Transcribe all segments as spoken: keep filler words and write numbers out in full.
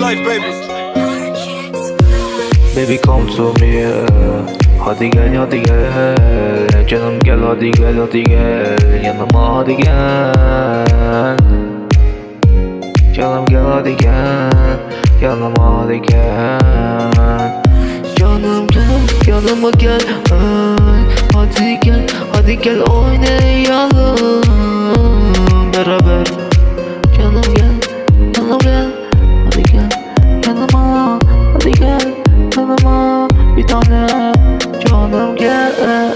life, baby. Baby come to me, hadi gel hadi gel, canım gel hadi gel hadi gel, yanıma hadi gel. Canım gel hadi gel, yanıma hadi gel. Canım canım yanıma gel, ay, hadi gel hadi gel oynayalım beraber. Canım gel yanıma gel, hadi gel yanıma, hadi gel yanıma bir tane. Canım gel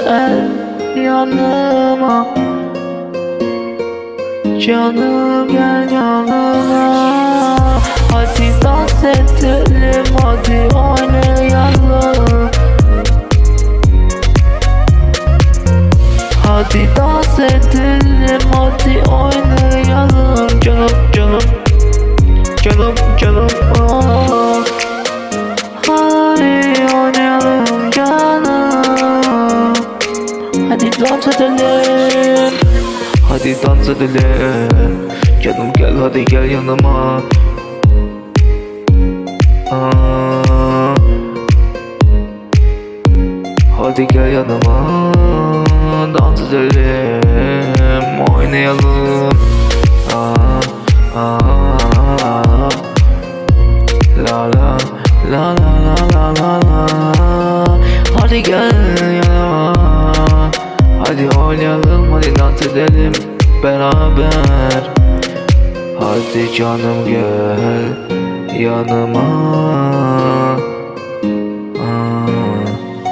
yanıma, canım gel yanıma. Hadi dans edelim, hadi oynayalım. Hadi dans edelim, hadi oynayalım. Canım canım canım canım, oh. Hadi oynayalım canım. Hadi dans edelim, hadi dans edelim. Canım gel hadi gel yanıma. Aa, hadi gel yanıma, dans edelim, oynayalım. Aa, aa, la la la la la la la la. Hadi gel yanıma, hadi oynayalım, hadi dans edelim beraber. Hadi canım gel yanıma. Aa.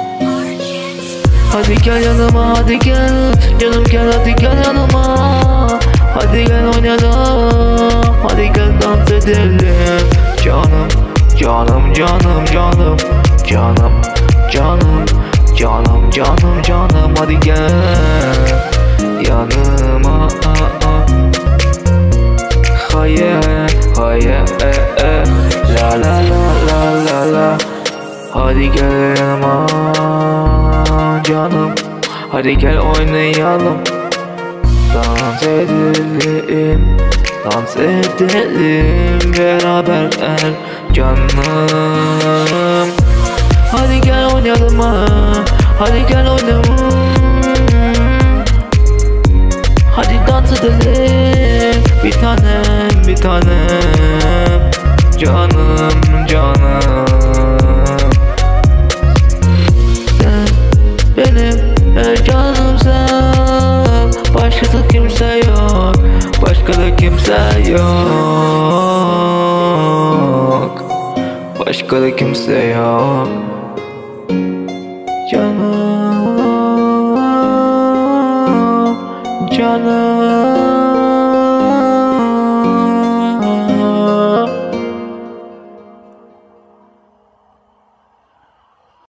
Hadi gel yanıma, hadi gel canım gel, hadi gel yanıma. Hadi gel oynayalım, hadi gel dans edelim. Canım canım canım canım canım canım canım canım canım, hadi gel yanıma. Haye haye e e la la la la la la. Hadi gel yanıma canım, hadi gel oynayalım. Dans edelim, dans edelim beraber el canım. Hadi gel oynayalım, hadi gel oynayalım. Hadi dans edelim bir tanem bir tanem. Canım canım, sen benim her canım sen. Başka da kimse yok, başka da kimse yok, başka da kimse yok. Canım canım